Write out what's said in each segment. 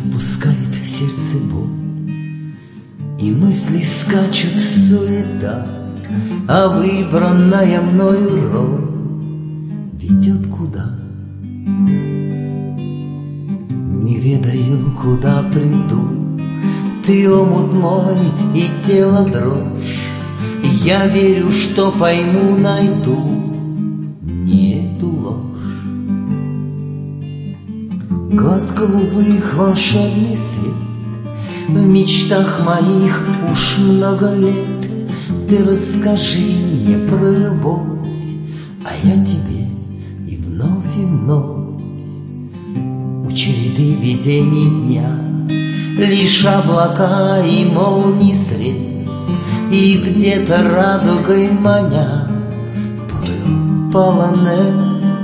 отпускает сердце боль, и мысли скачут суета, а выбранная мною роль ведет куда? Не ведаю, куда приду. Ты омут мой и тело дрожь. Я верю, что пойму, найду не эту ложь. Глаз голубых, волшебный свет, в мечтах моих уж много лет. Ты расскажи мне про любовь, а я тебе и вновь, и вновь. У череды видений дня лишь облака и молнии срез, и где-то радугой маня плыл полонез.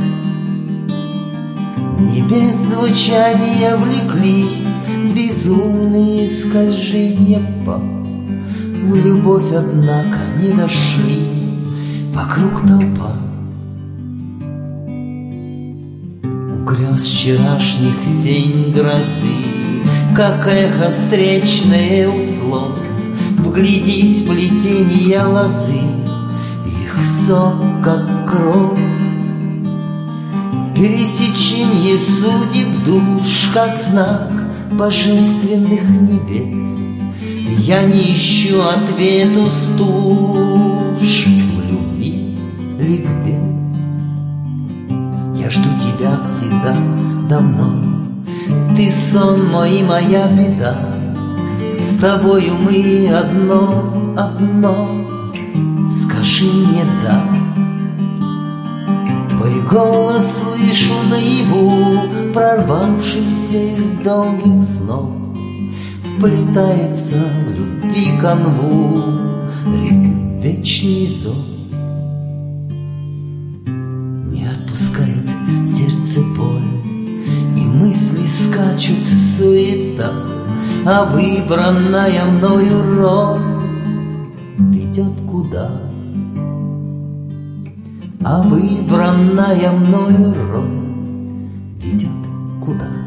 Небес звучания влекли безумные скольжения по. В любовь, однако, не дошли, вокруг толпа. У грез вчерашних тень грозы, как эхо встречное услов. Вглядись в плетения лозы, их сок, как кровь. Пересеченье судеб душ, как знак божественных небес. Я не ищу ответу стуж в любви ликбез. Я жду тебя всегда давно, ты сон мой и моя беда. С тобою мы одно, одно, скажи мне да. Твой голос слышу наяву, прорвавшийся из долгих снов. Вплетается в любви канву ритм вечный зов. Не отпускает сердце боль, и мысли скачут суета, а выбранная мною роль ведет куда? А выбранная мною роль ведет куда?